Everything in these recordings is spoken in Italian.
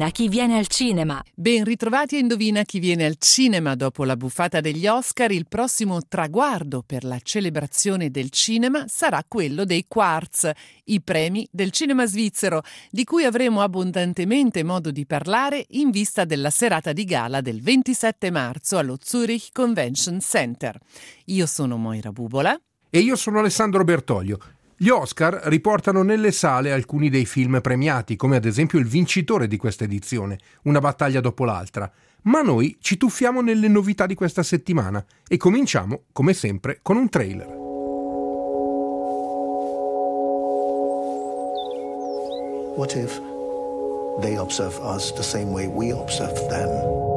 Indovina chi viene al cinema. Ben ritrovati a Indovina chi viene al cinema. Dopo la buffata degli Oscar, il prossimo traguardo per la celebrazione del cinema sarà quello dei Quartz, i premi del cinema svizzero, di cui avremo abbondantemente modo di parlare in vista della serata di gala del 27 marzo allo Zurich Convention Center. Io sono Moira Bubola. E io sono Alessandro Bertoglio. Gli Oscar riportano nelle sale alcuni dei film premiati, come ad esempio il vincitore di questa edizione, Una battaglia dopo l'altra. Ma noi ci tuffiamo nelle novità di questa settimana e cominciamo, come sempre, con un trailer. What if they observe us the same way we observe them?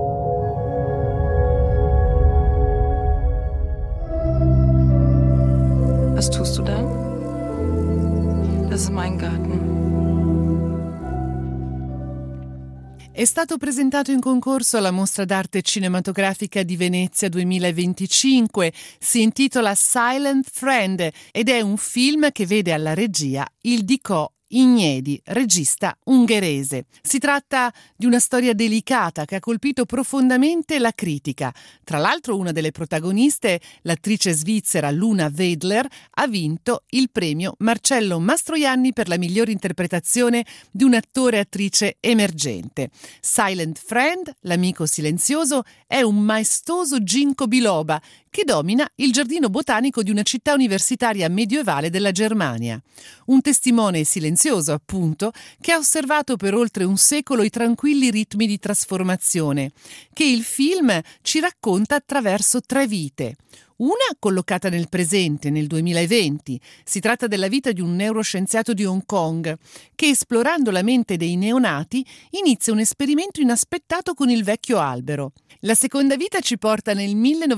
Was tust du da? Das ist mein Garten. È stato presentato in concorso alla Mostra d'Arte Cinematografica di Venezia 2025. Si intitola Silent Friend ed è un film che vede alla regia il Dicò Ignedi, regista ungherese. Si tratta di una storia delicata che ha colpito profondamente la critica. Tra l'altro una delle protagoniste, l'attrice svizzera Luna Wedler, ha vinto il premio Marcello Mastroianni per la migliore interpretazione di un attore-attrice emergente. Silent Friend, l'amico silenzioso, è un maestoso ginkgo biloba che domina il giardino botanico di una città universitaria medievale della Germania. Un testimone silenzioso, appunto, che ha osservato per oltre un secolo i tranquilli ritmi di trasformazione, che il film ci racconta attraverso 3 vite. Una collocata nel presente, nel 2020. Si tratta della vita di un neuroscienziato di Hong Kong che, esplorando la mente dei neonati, inizia un esperimento inaspettato con il vecchio albero. La seconda vita ci porta nel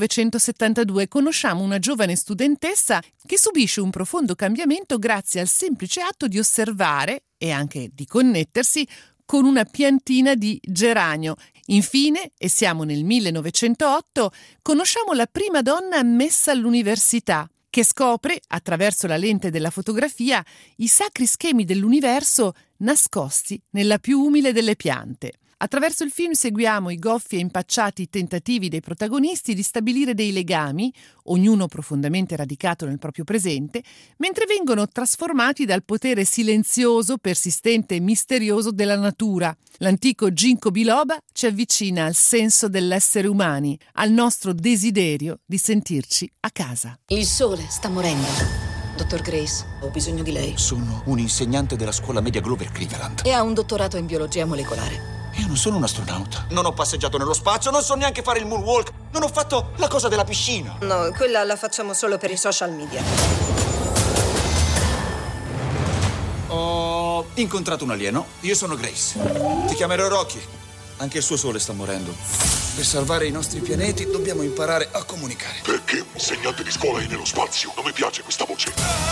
1972. Conosciamo una giovane studentessa che subisce un profondo cambiamento grazie al semplice atto di osservare e anche di connettersi con una piantina di geranio. Infine, e siamo nel 1908, conosciamo la prima donna ammessa all'università, che scopre, attraverso la lente della fotografia, i sacri schemi dell'universo nascosti nella più umile delle piante. Attraverso il film seguiamo i goffi e impacciati tentativi dei protagonisti di stabilire dei legami, ognuno profondamente radicato nel proprio presente, mentre vengono trasformati dal potere silenzioso, persistente e misterioso della natura. L'antico ginkgo biloba ci avvicina al senso dell'essere umani, al nostro desiderio di sentirci a casa. Il sole sta morendo. Dottor Grace, ho bisogno di lei. Sono un insegnante della scuola media Glover Cleveland. E ha un dottorato in biologia molecolare. Io non sono un astronauta. Non ho passeggiato nello spazio, non so neanche fare il moonwalk. Non ho fatto la cosa della piscina. No, quella la facciamo solo per i social media. Ho incontrato un alieno. Io sono Grace. Ti chiamerò Rocky. Anche il suo sole sta morendo. Per salvare i nostri pianeti dobbiamo imparare a comunicare. Perché un insegnante di scuola è nello spazio? Non mi piace questa voce.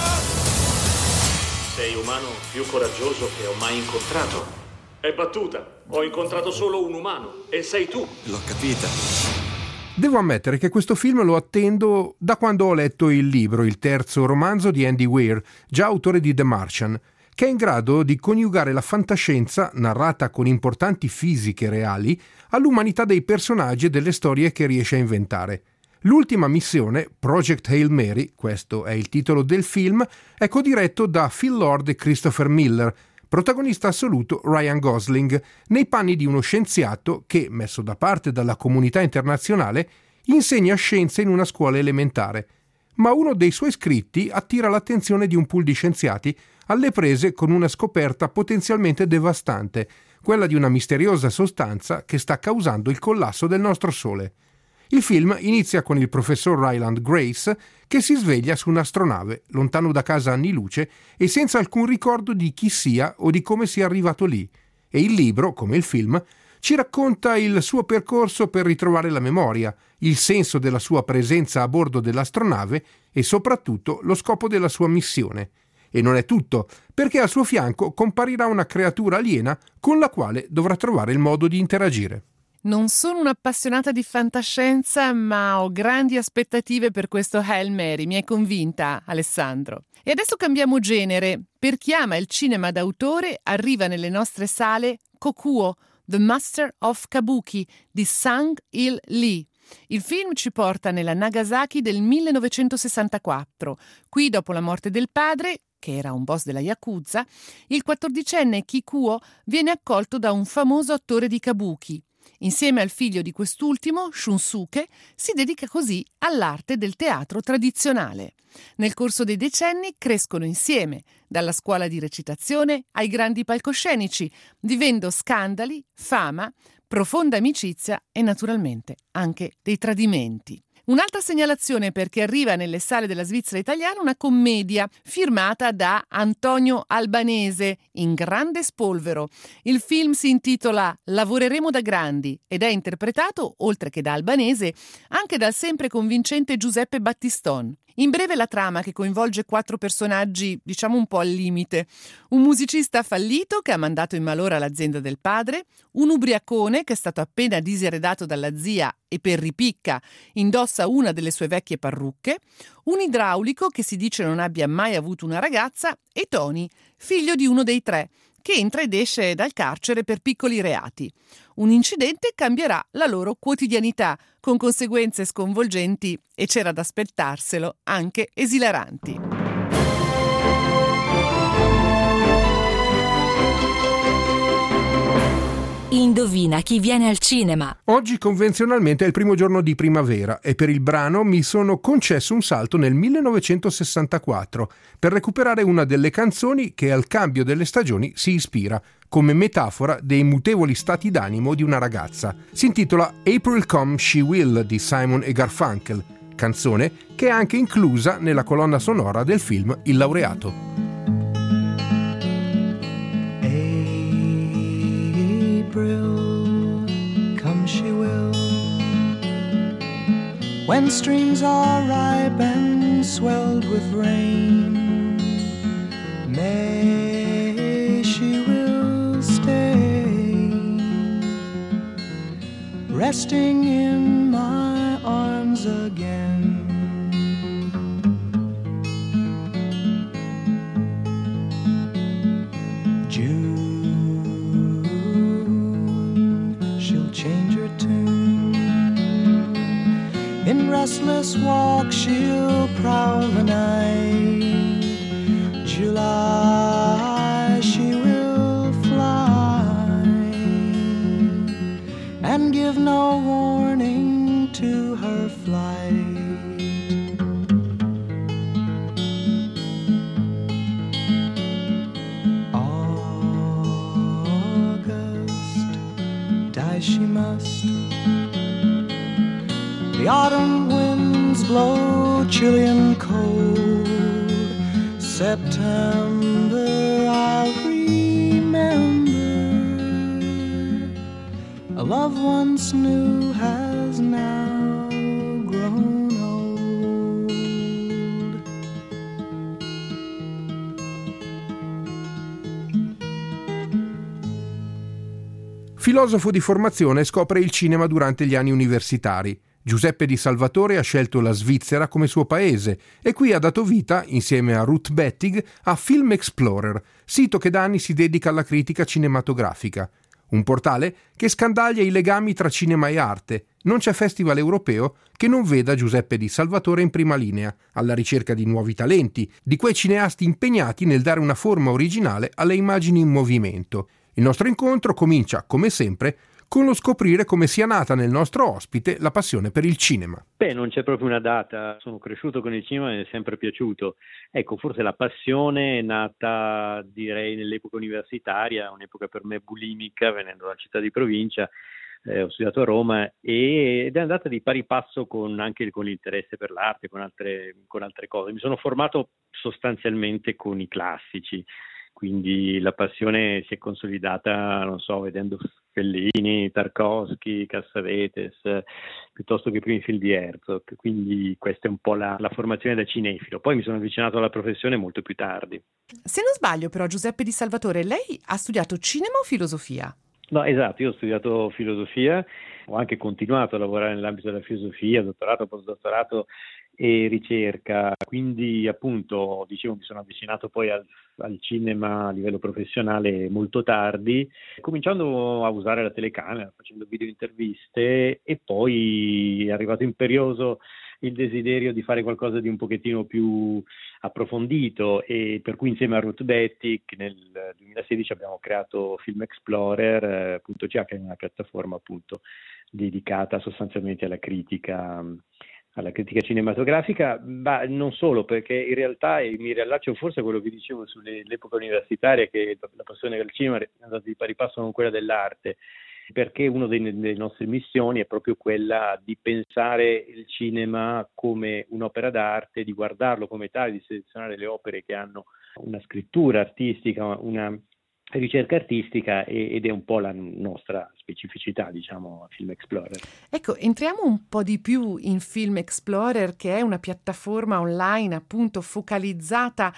Sei umano più coraggioso che ho mai incontrato. È battuta. Ho incontrato solo un umano e sei tu. L'ho capita. Devo ammettere che questo film lo attendo da quando ho letto il libro, il terzo romanzo di Andy Weir, già autore di The Martian, che è in grado di coniugare la fantascienza, narrata con importanti fisiche reali, all'umanità dei personaggi e delle storie che riesce a inventare. L'ultima missione, Project Hail Mary, questo è il titolo del film, è codiretto da Phil Lord e Christopher Miller, protagonista assoluto Ryan Gosling, nei panni di uno scienziato che, messo da parte dalla comunità internazionale, insegna scienze in una scuola elementare. Ma uno dei suoi scritti attira l'attenzione di un pool di scienziati alle prese con una scoperta potenzialmente devastante, quella di una misteriosa sostanza che sta causando il collasso del nostro Sole. Il film inizia con il professor Ryland Grace che si sveglia su un'astronave, lontano da casa anni luce e senza alcun ricordo di chi sia o di come sia arrivato lì. E il libro, come il film, ci racconta il suo percorso per ritrovare la memoria, il senso della sua presenza a bordo dell'astronave e soprattutto lo scopo della sua missione. E non è tutto, perché al suo fianco comparirà una creatura aliena con la quale dovrà trovare il modo di interagire. Non sono un'appassionata di fantascienza, ma ho grandi aspettative per questo Hail Mary. Mi hai convinta, Alessandro. E adesso cambiamo genere. Per chi ama il cinema d'autore, arriva nelle nostre sale Kokuo, The Master of Kabuki di Sang-il Lee. Il film ci porta nella Nagasaki del 1964. Qui, dopo la morte del padre, che era un boss della Yakuza, il 14enne Kikuo viene accolto da un famoso attore di kabuki. Insieme al figlio di quest'ultimo, Shunsuke, si dedica così all'arte del teatro tradizionale. Nel corso dei decenni crescono insieme, dalla scuola di recitazione ai grandi palcoscenici, vivendo scandali, fama, profonda amicizia e naturalmente anche dei tradimenti. Un'altra segnalazione perché arriva nelle sale della Svizzera italiana una commedia firmata da Antonio Albanese in grande spolvero. Il film si intitola Lavoreremo da grandi ed è interpretato, oltre che da Albanese, anche dal sempre convincente Giuseppe Battiston. In breve la trama, che coinvolge 4 personaggi, diciamo un po' al limite. Un musicista fallito che ha mandato in malora l'azienda del padre, un ubriacone che è stato appena diseredato dalla zia e per ripicca indossa una delle sue vecchie parrucche, un idraulico che si dice non abbia mai avuto una ragazza e Tony, figlio di uno dei 3, che entra ed esce dal carcere per piccoli reati. Un incidente cambierà la loro quotidianità, con conseguenze sconvolgenti e, c'era da aspettarselo, anche esilaranti. Indovina chi viene al cinema. Oggi convenzionalmente è il primo giorno di primavera e per il brano mi sono concesso un salto nel 1964 per recuperare una delle canzoni che al cambio delle stagioni si ispira, come metafora dei mutevoli stati d'animo di una ragazza. Si intitola April Come She Will di Simon e Garfunkel, canzone che è anche inclusa nella colonna sonora del film Il laureato. April, come she will, when streams are ripe and swelled with rain. May she will stay, resting in my arms again. In restless walk she'll prowl the night. July she will fly and give no warning to her flight. August, die she must. The autumn winds blow chilly and cold. September I'll remember. A love once new has now grown old. Filosofo di formazione, scopre il cinema durante gli anni universitari. Giuseppe Di Salvatore ha scelto la Svizzera come suo paese e qui ha dato vita, insieme a Ruth Bettig, a Film Explorer, sito che da anni si dedica alla critica cinematografica. Un portale che scandaglia i legami tra cinema e arte. Non c'è festival europeo che non veda Giuseppe Di Salvatore in prima linea, alla ricerca di nuovi talenti, di quei cineasti impegnati nel dare una forma originale alle immagini in movimento. Il nostro incontro comincia, come sempre, con lo scoprire come sia nata nel nostro ospite la passione per il cinema. Non c'è proprio una data, sono cresciuto con il cinema e mi è sempre piaciuto. Ecco, forse la passione è nata, direi, nell'epoca universitaria, un'epoca per me bulimica, venendo dalla città di provincia, ho studiato a Roma ed è andata di pari passo anche con l'interesse per l'arte, con altre cose. Mi sono formato sostanzialmente con i classici. Quindi la passione si è consolidata, non so, vedendo Fellini, Tarkovsky, Cassavetes, piuttosto che i primi film di Herzog. Quindi questa è un po' la formazione da cinefilo. Poi mi sono avvicinato alla professione molto più tardi. Se non sbaglio però, Giuseppe Di Salvatore, lei ha studiato cinema o filosofia? No, esatto, io ho studiato filosofia, ho anche continuato a lavorare nell'ambito della filosofia, dottorato, postdottorato e ricerca, quindi appunto, dicevo, mi sono avvicinato poi al cinema a livello professionale molto tardi, cominciando a usare la telecamera, facendo video interviste, e poi è arrivato imperioso il desiderio di fare qualcosa di un pochettino più approfondito, e per cui insieme a Ruth Bettig nel 2016 abbiamo creato Film Explorer.ch, che è una piattaforma appunto dedicata sostanzialmente alla critica cinematografica, ma non solo, perché in realtà, e mi riallaccio forse a quello che dicevo sull'epoca universitaria, che la passione del cinema è andata di pari passo con quella dell'arte, perché una delle nostre missioni è proprio quella di pensare il cinema come un'opera d'arte, di guardarlo come tale, di selezionare le opere che hanno una scrittura artistica, una ricerca artistica, ed è un po' la nostra specificità, diciamo, Film Explorer. Ecco, entriamo un po' di più in Film Explorer, che è una piattaforma online appunto focalizzata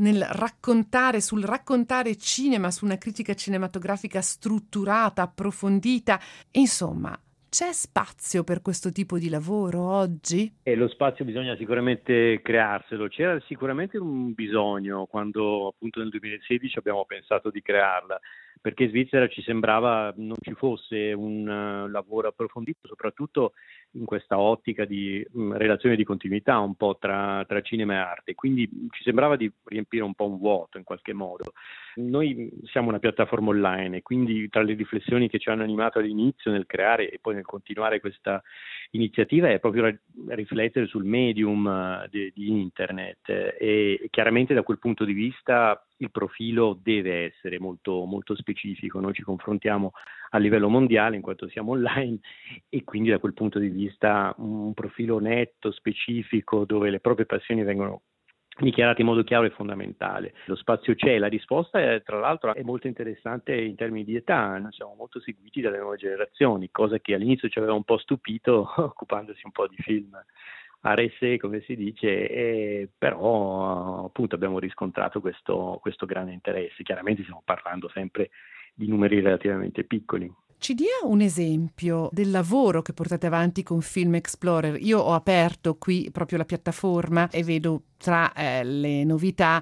sul raccontare cinema, su una critica cinematografica strutturata, approfondita. Insomma, c'è spazio per questo tipo di lavoro oggi? Lo spazio bisogna sicuramente crearselo. C'era sicuramente un bisogno quando appunto nel 2016 abbiamo pensato di crearla, perché in Svizzera ci sembrava non ci fosse un lavoro approfondito, soprattutto in questa ottica di relazione di continuità un po' tra cinema e arte, quindi ci sembrava di riempire un po' un vuoto in qualche modo. Noi siamo una piattaforma online, e quindi tra le riflessioni che ci hanno animato all'inizio nel creare e poi nel continuare questa iniziativa è proprio riflettere sul medium di internet, e chiaramente da quel punto di vista il profilo deve essere molto, molto specifico. Noi ci confrontiamo a livello mondiale in quanto siamo online, e quindi da quel punto di vista un profilo netto, specifico, dove le proprie passioni vengono dichiarate in modo chiaro è fondamentale. Lo spazio c'è, la risposta tra l'altro è molto interessante in termini di età. Noi siamo molto seguiti dalle nuove generazioni, cosa che all'inizio ci aveva un po' stupito occupandosi un po' di film a rese, come si dice, però appunto abbiamo riscontrato questo grande interesse. Chiaramente stiamo parlando sempre di numeri relativamente piccoli. Ci dia un esempio del lavoro che portate avanti con Film Explorer. Io ho aperto qui proprio la piattaforma e vedo tra le novità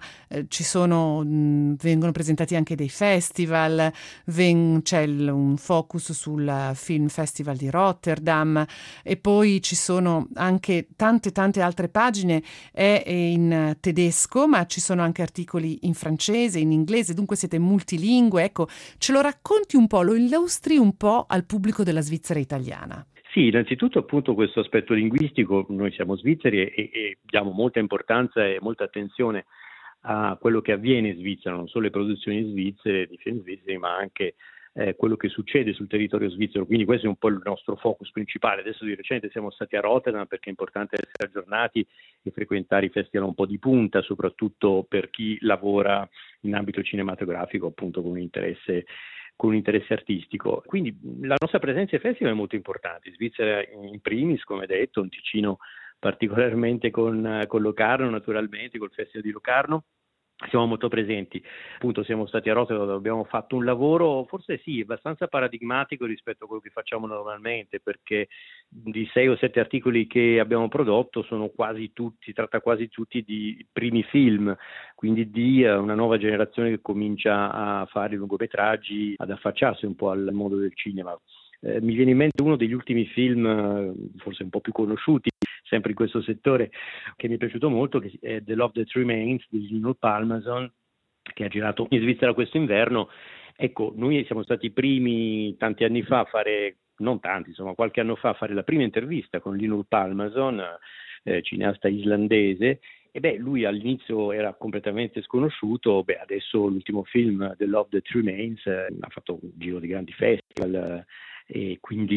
vengono presentati anche dei festival, c'è un focus sul Film Festival di Rotterdam, e poi ci sono anche tante altre pagine, è in tedesco, ma ci sono anche articoli in francese, in inglese, dunque siete multilingue. Ecco, ce lo racconti un po', lo illustri un po' al pubblico della Svizzera italiana. Sì, innanzitutto appunto questo aspetto linguistico. Noi siamo svizzeri e diamo molta importanza e molta attenzione a quello che avviene in Svizzera, non solo le produzioni svizzere, di film svizzeri, ma anche quello che succede sul territorio svizzero. Quindi questo è un po' il nostro focus principale. Adesso di recente siamo stati a Rotterdam perché è importante essere aggiornati e frequentare i festival un po' di punta, soprattutto per chi lavora in ambito cinematografico, appunto con un interesse artistico. Quindi la nostra presenza ai festival è molto importante. In Svizzera in primis, come detto, in Ticino particolarmente con Locarno, naturalmente col Festival di Locarno. Siamo molto presenti, appunto siamo stati a Rotterdam dove abbiamo fatto un lavoro forse sì abbastanza paradigmatico rispetto a quello che facciamo normalmente, perché di 6 o 7 articoli che abbiamo prodotto si tratta quasi tutti di primi film, quindi di una nuova generazione che comincia a fare lungometraggi, ad affacciarsi un po' al mondo del cinema. Mi viene in mente uno degli ultimi film, forse un po' più conosciuti, sempre in questo settore, che mi è piaciuto molto, che è The Love That Remains di Linus Palmason, che ha girato in Svizzera questo inverno. Ecco, noi siamo stati i primi tanti anni fa a fare, non tanti, insomma qualche anno fa, a fare la prima intervista con Linus Palmason, cineasta islandese. E lui all'inizio era completamente sconosciuto, adesso l'ultimo film, The Love That Remains, ha fatto un giro di grandi festival, e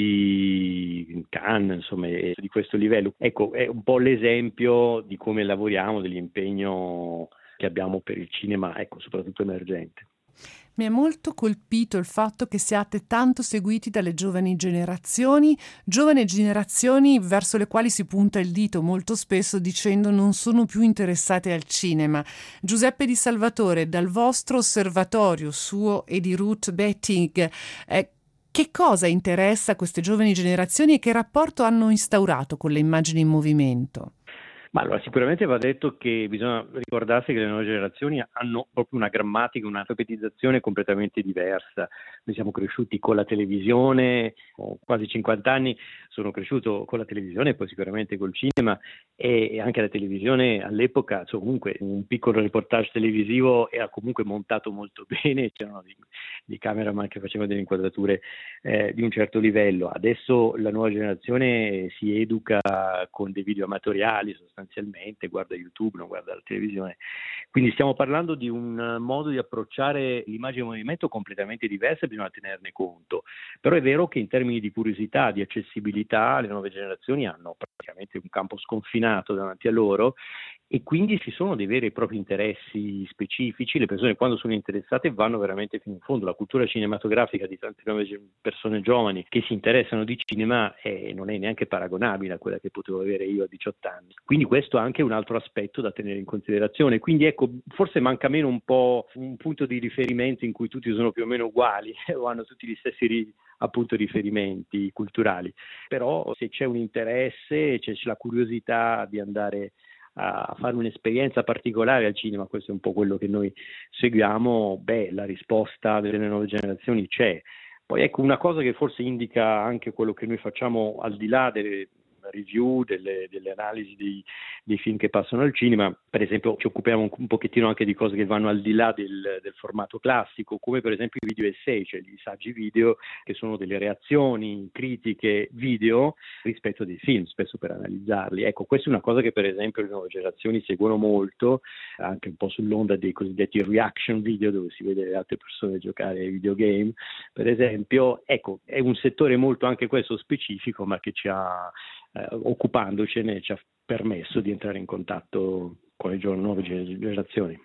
quindi Cannes, insomma, di questo livello. Ecco, è un po' l'esempio di come lavoriamo, dell'impegno che abbiamo per il cinema, ecco, soprattutto emergente. Mi è molto colpito il fatto che siate tanto seguiti dalle giovani generazioni verso le quali si punta il dito molto spesso dicendo non sono più interessate al cinema. Giuseppe Di Salvatore, dal vostro osservatorio suo e di Ruth Bettig, Che cosa interessa queste giovani generazioni e che rapporto hanno instaurato con le immagini in movimento? Ma allora, sicuramente va detto che bisogna ricordarsi che le nuove generazioni hanno proprio una grammatica, una alfabetizzazione completamente diversa. Noi siamo cresciuti con la televisione, ho quasi 50 anni, sono cresciuto con la televisione e poi sicuramente col cinema, e anche la televisione all'epoca, cioè comunque un piccolo reportage televisivo era comunque montato molto bene, c'erano dei cameraman che facevano delle inquadrature di un certo livello. Adesso la nuova generazione si educa con dei video amatoriali sostanzialmente, guarda YouTube, non guarda la televisione. Quindi stiamo parlando di un modo di approcciare l'immagine in movimento completamente diverso e bisogna tenerne conto. Però è vero che in termini di curiosità, di accessibilità, le nuove generazioni hanno praticamente un campo sconfinato davanti a loro e quindi ci sono dei veri e propri interessi specifici. Le persone, quando sono interessate, vanno veramente fino in fondo. La cultura cinematografica di tante nuove persone giovani che si interessano di cinema non è neanche paragonabile a quella che potevo avere io a 18 anni. Quindi questo è anche un altro aspetto da tenere in considerazione. Quindi ecco, forse manca meno un po' un punto di riferimento in cui tutti sono più o meno uguali o hanno tutti gli stessi appunto riferimenti culturali. Però se c'è un interesse, c'è la curiosità di andare a fare un'esperienza particolare al cinema, questo è un po' quello che noi seguiamo, la risposta delle nuove generazioni c'è. Poi ecco, una cosa che forse indica anche quello che noi facciamo al di là delle review, delle analisi dei film che passano al cinema. Per esempio ci occupiamo un pochettino anche di cose che vanno al di là del formato classico, come per esempio i video essay, cioè gli saggi video che sono delle reazioni, critiche video rispetto a dei film, spesso per analizzarli. Ecco, questa è una cosa che per esempio le nuove generazioni seguono molto, anche un po' sull'onda dei cosiddetti reaction video, dove si vede le altre persone giocare ai videogame, per esempio. Ecco, è un settore molto anche questo specifico, ma che ci ha occupandocene ci ha permesso di entrare in contatto con le nuove generazioni.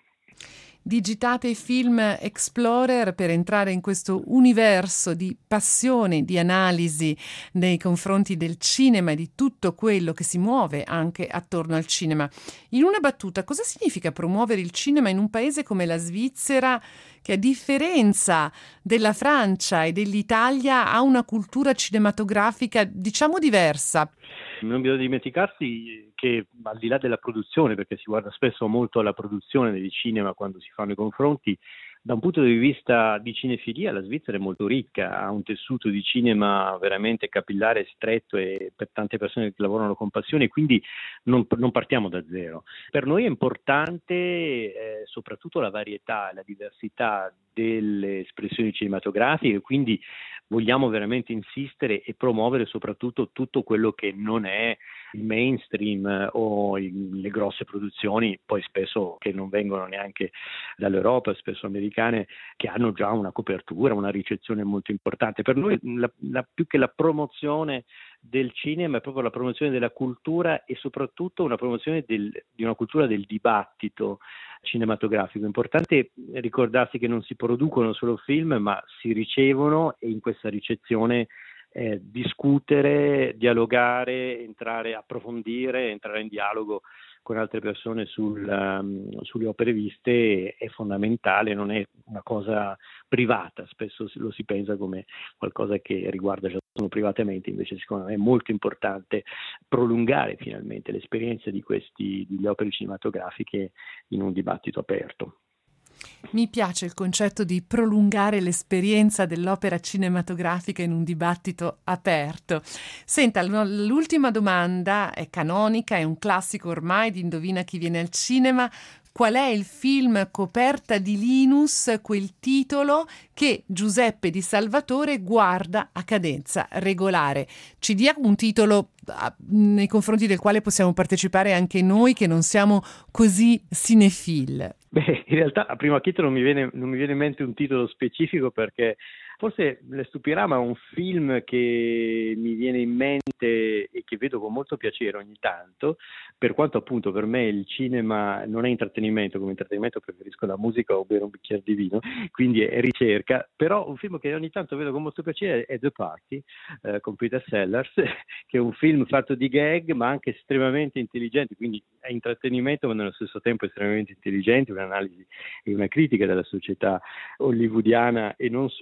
Digitate i Film Explorer per entrare in questo universo di passione, di analisi nei confronti del cinema e di tutto quello che si muove anche attorno al cinema. In una battuta, cosa significa promuovere il cinema in un paese come la Svizzera, che a differenza della Francia e dell'Italia ha una cultura cinematografica diciamo diversa? Non bisogna dimenticarsi che al di là della produzione, perché si guarda spesso molto alla produzione del cinema quando si fanno i confronti, da un punto di vista di cinefilia la Svizzera è molto ricca, ha un tessuto di cinema veramente capillare, stretto e per tante persone che lavorano con passione, quindi non partiamo da zero. Per noi è importante soprattutto la varietà, la diversità delle espressioni cinematografiche, quindi vogliamo veramente insistere e promuovere soprattutto tutto quello che non è il mainstream o le grosse produzioni, poi spesso che non vengono neanche dall'Europa, spesso americane, che hanno già una copertura, una ricezione molto importante. Per noi più che la promozione del cinema è proprio la promozione della cultura e soprattutto una promozione di una cultura del dibattito cinematografico. È importante ricordarsi che non si producono solo film, ma si ricevono e in questa ricezione discutere, dialogare, approfondire, entrare in dialogo con altre persone sulle opere viste è fondamentale, non è una cosa privata, spesso lo si pensa come qualcosa che riguarda ciascuno privatamente, invece secondo me è molto importante prolungare finalmente l'esperienza delle opere cinematografiche in un dibattito aperto. Mi piace il concetto di prolungare l'esperienza dell'opera cinematografica in un dibattito aperto. Senta, l'ultima domanda è canonica, è un classico ormai di Indovina chi viene al cinema. Qual è il film Coperta di Linus, quel titolo che Giuseppe Di Salvatore guarda a cadenza regolare? Ci dia un titolo nei confronti del quale possiamo partecipare anche noi che non siamo così cinefil. In realtà a primo acchito non mi viene in mente un titolo specifico, perché forse le stupirà, ma un film che mi viene in mente e che vedo con molto piacere ogni tanto, per quanto appunto per me il cinema non è intrattenimento, come intrattenimento preferisco la musica o bere un bicchiere di vino, quindi è ricerca, però un film che ogni tanto vedo con molto piacere è The Party, con Peter Sellers, che è un film fatto di gag ma anche estremamente intelligente, quindi è intrattenimento ma nello stesso tempo estremamente intelligente, un'analisi e una critica della società hollywoodiana e non solo,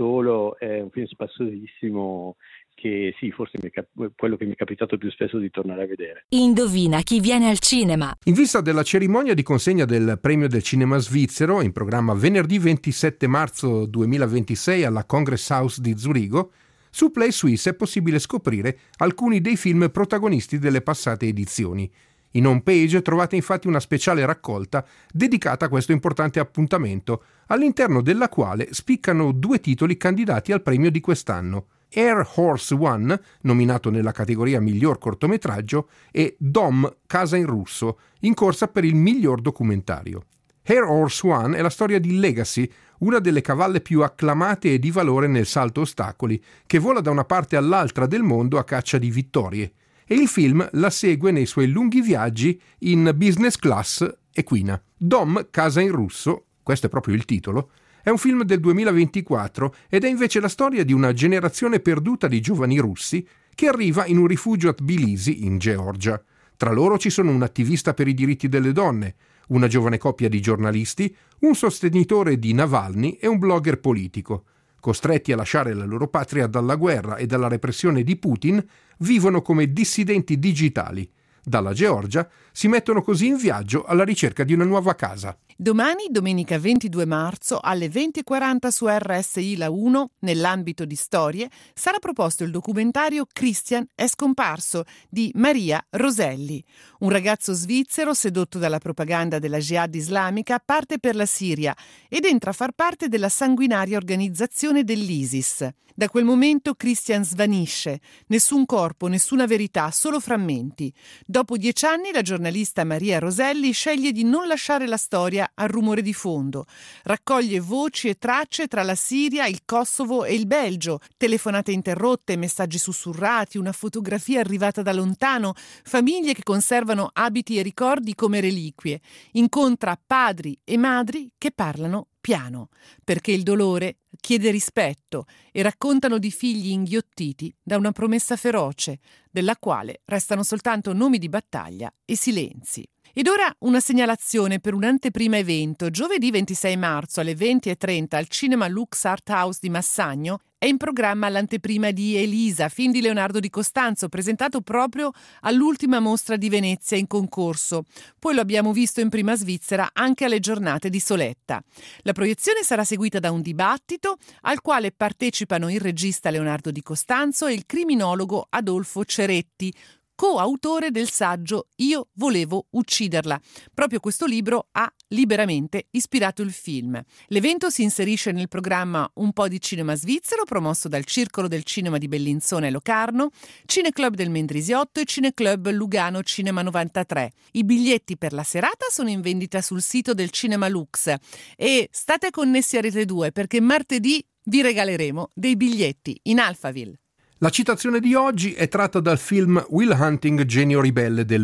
però è un film spassosissimo che sì, forse quello che mi è capitato più spesso di tornare a vedere. Indovina chi viene al cinema. In vista della cerimonia di consegna del premio del cinema svizzero, in programma venerdì 27 marzo 2026 alla Congress House di Zurigo, su Play Suisse è possibile scoprire alcuni dei film protagonisti delle passate edizioni. In home page trovate infatti una speciale raccolta dedicata a questo importante appuntamento, all'interno della quale spiccano 2 titoli candidati al premio di quest'anno: Air Horse One, nominato nella categoria miglior cortometraggio, e Dom, Casa in russo, in corsa per il miglior documentario. Air Horse One è la storia di Legacy, una delle cavalle più acclamate e di valore nel salto ostacoli, che vola da una parte all'altra del mondo a caccia di vittorie, e il film la segue nei suoi lunghi viaggi in business class equina. Dom, Casa in russo, questo è proprio il titolo, è un film del 2024 ed è invece la storia di una generazione perduta di giovani russi che arriva in un rifugio a Tbilisi, in Georgia. Tra loro ci sono un attivista per i diritti delle donne, una giovane coppia di giornalisti, un sostenitore di Navalny e un blogger politico. Costretti a lasciare la loro patria dalla guerra e dalla repressione di Putin, vivono come dissidenti digitali. Dalla Georgia si mettono così in viaggio alla ricerca di una nuova casa. Domani, domenica 22 marzo, alle 20:40 su RSI La 1, nell'ambito di Storie, sarà proposto il documentario Christian è scomparso di Maria Roselli. Un ragazzo svizzero sedotto dalla propaganda della Jihad islamica parte per la Siria ed entra a far parte della sanguinaria organizzazione dell'ISIS. Da quel momento Christian svanisce, nessun corpo, nessuna verità, solo frammenti. Dopo 10 anni la giornalista Maria Roselli sceglie di non lasciare la storia al rumore di fondo. Raccoglie voci e tracce tra la Siria, il Kosovo e il Belgio, telefonate interrotte, messaggi sussurrati, una fotografia arrivata da lontano, famiglie che conservano abiti e ricordi come reliquie. Incontra padri e madri che parlano piano, perché il dolore chiede rispetto, e raccontano di figli inghiottiti da una promessa feroce, della quale restano soltanto nomi di battaglia e silenzi. Ed ora una segnalazione per un anteprima evento. Giovedì 26 marzo alle 20:30 al Cinema Lux Art House di Massagno è in programma l'anteprima di Elisa, film di Leonardo Di Costanzo, presentato proprio all'ultima mostra di Venezia in concorso. Poi lo abbiamo visto in prima Svizzera anche alle giornate di Soletta. La proiezione sarà seguita da un dibattito al quale partecipano il regista Leonardo Di Costanzo e il criminologo Adolfo Ceretti, coautore del saggio Io volevo ucciderla. Proprio questo libro ha liberamente ispirato il film. L'evento si inserisce nel programma Un po' di cinema svizzero, promosso dal Circolo del Cinema di Bellinzona e Locarno, Cineclub del Mendrisiotto e Cineclub Lugano Cinema 93. I biglietti per la serata sono in vendita sul sito del Cinema Lux e state connessi a Rete 2 perché martedì vi regaleremo dei biglietti in Alphaville. La citazione di oggi è tratta dal film Will Hunting, Genio ribelle del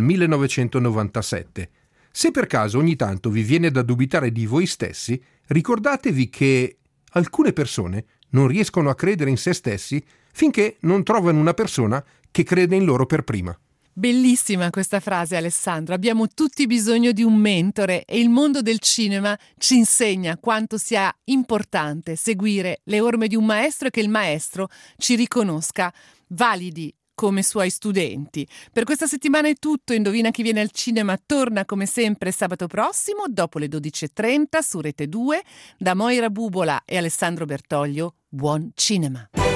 1997. Se per caso ogni tanto vi viene da dubitare di voi stessi, ricordatevi che alcune persone non riescono a credere in se stessi finché non trovano una persona che crede in loro per prima. Bellissima questa frase, Alessandro. Abbiamo tutti bisogno di un mentore e il mondo del cinema ci insegna quanto sia importante seguire le orme di un maestro e che il maestro ci riconosca validi come suoi studenti. Per questa settimana è tutto. Indovina chi viene al cinema torna come sempre sabato prossimo dopo le 12:30 su Rete 2. Da Moira Bubola e Alessandro Bertoglio, buon cinema.